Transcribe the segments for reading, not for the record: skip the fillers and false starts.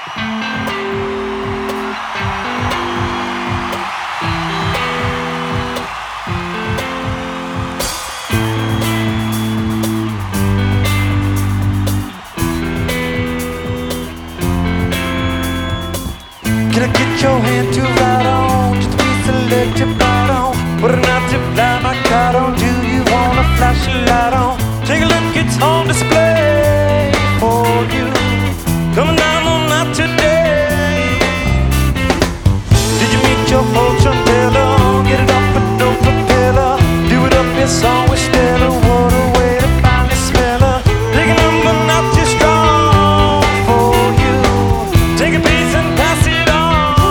Can I get your hand to ride on, just to be selected right on? What a night to fly my kite on. Do you wanna flash a light on? Take a look, it's on display for you. Coming down on night today. Did you meet your fortune teller? Get it off with no propeller. Do it up, your song with Stella. What a way to finally smell her. Take a number not too strong for you. Take a piece and pass it on.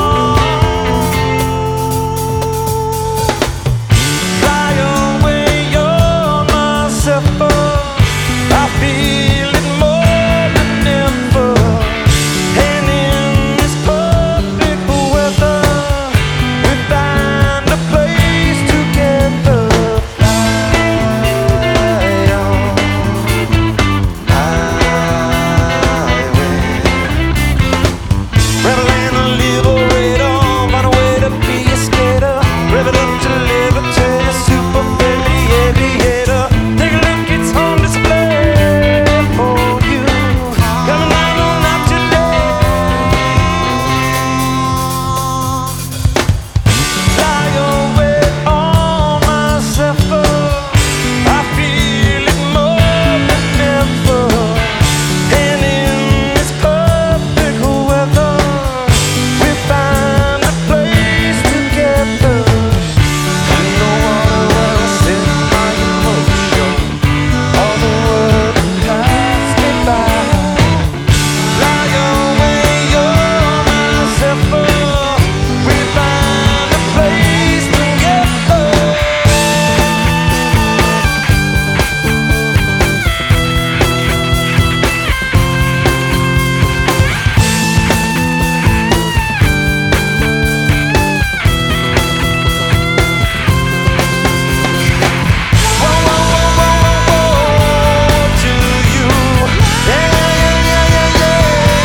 Fly away, you're my zephyr. I feel it more than ever. And in this perfect weather, we find a place together. Fly on highway. Rebel and a liberator, find a way to be a skater. Rev it up to levitate, a super friendly aviator. Take a look, it's on display for you. Coming down on night today. Fly away on my zephyr. I feel it more than ever. And in this perfect weather, we find a place together. In the water where I set my emotion, all the world passed me by. Fly away, you're my zephyr. We find a place together. Whoa, whoa, whoa, whoa, whoa, whoa, to you. Yeah, yeah, yeah, yeah, yeah,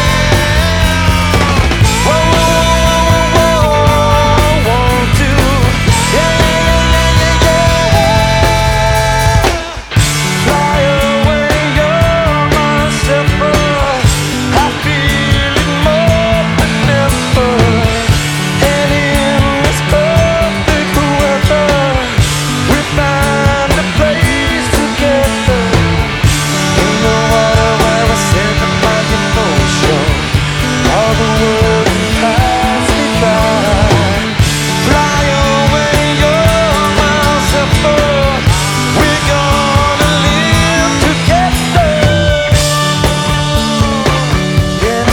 yeah. Whoa, whoa, whoa, whoa, whoa, whoa, to. Yeah, yeah, yeah, yeah, yeah, yeah. Fly away, you're my zephyr. I feel it more than ever. And in this perfect weather, we find a place together. In the water where I set my emotion, all the world can pass me by. Fly away, you're my zephyr. We're gonna live together. Yes,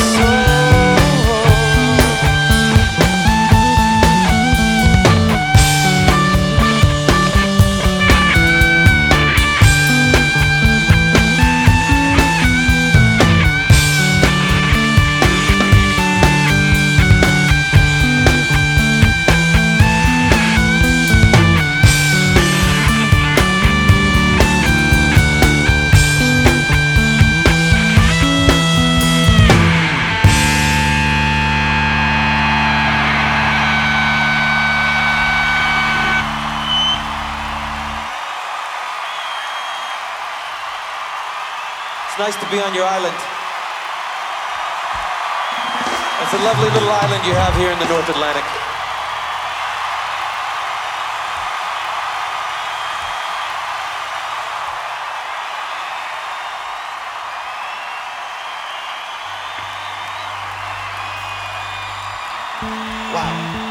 It's nice to be on your island. It's a lovely little island you have here in the North Atlantic. Wow.